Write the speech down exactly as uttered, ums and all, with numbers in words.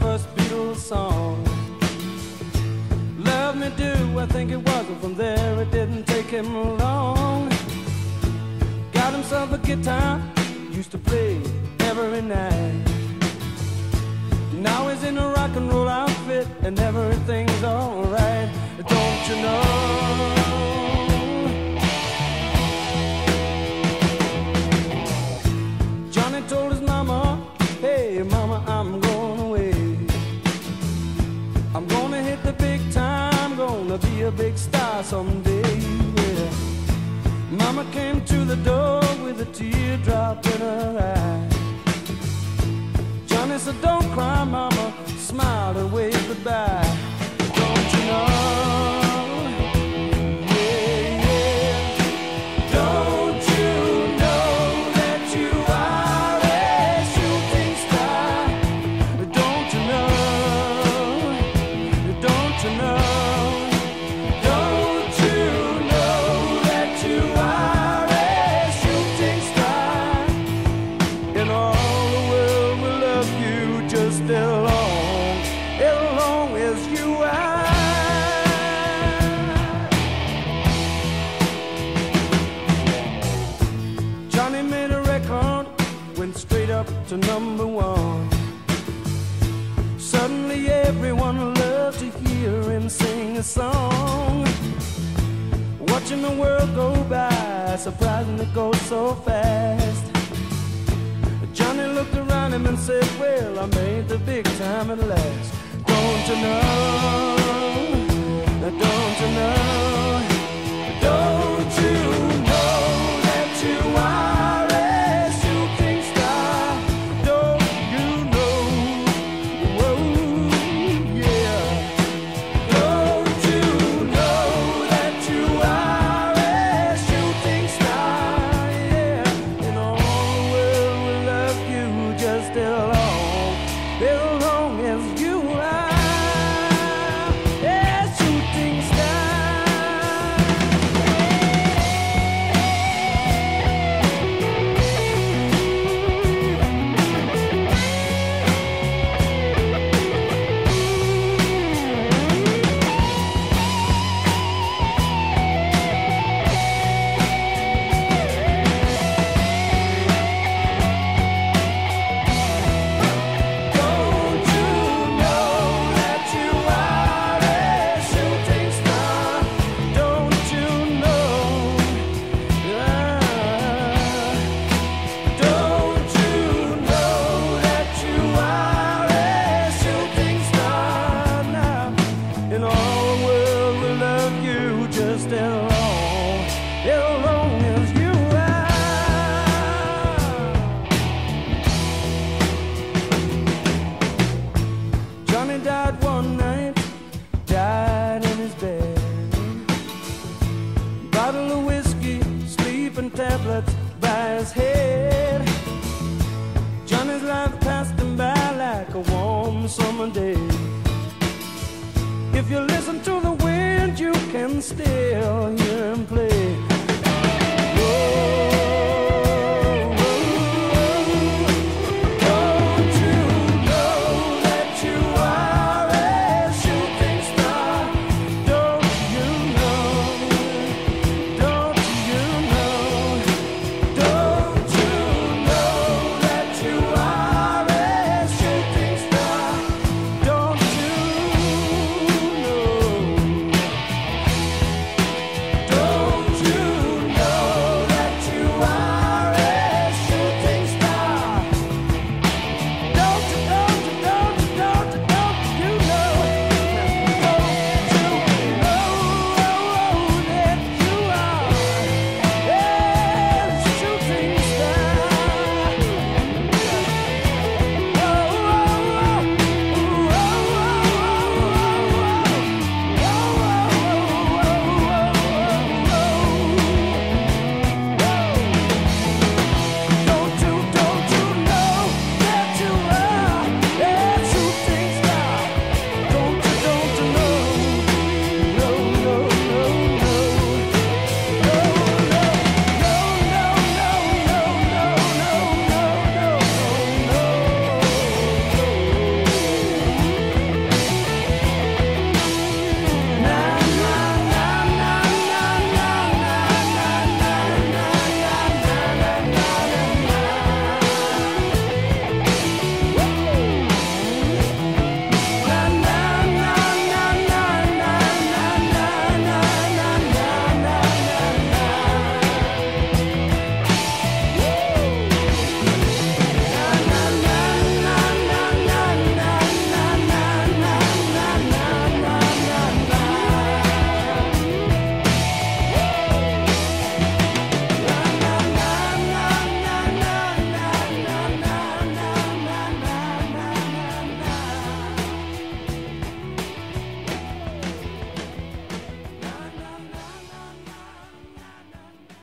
first Beatles song. Love Me Do, I think it was, and from there it didn't take him long. Got himself a guitar, used to play every night. Now he's in a rock and roll outfit and everything's alright. Don't you know? Johnny told his mama, hey mama, I'm going away. I'm gonna hit the big time, gonna be a big star someday. Yeah. Mama came to the door with a teardrop in her eye. Johnny said, don't cry, mama, smiled and waved goodbye. Don't you know? Yeah, yeah. Don't you know that you are a shooting star? Don't you know? Don't you know? Don't you know that you are a shooting star? In all the world will love you just as long, as long as you are. Johnny made a record, went straight up to number one. Suddenly everyone loved to hear him sing a song. Watching the world go by, surprising it goes so fast. Johnny looked around him and said, well, I made the big time at last. Don't you know? Don't you know? Don't you know that you are a shooting star? Don't you know? Whoa, yeah. Don't you know that you are a shooting star? Yeah. In all the world will love you just as long, as long as you are. Yeah, shooting star. Don't you know that you are a shooting star? Don't you know? Ah, don't you know that you are a shooting star now? And all the world will love you just as long, as long as you are. Johnny died one night, died in his bed. Bottle of whiskey, sleeping tablets by his head. Johnny's life passed him by like a warm summer day. If you listen to the wind, you can still hear him play.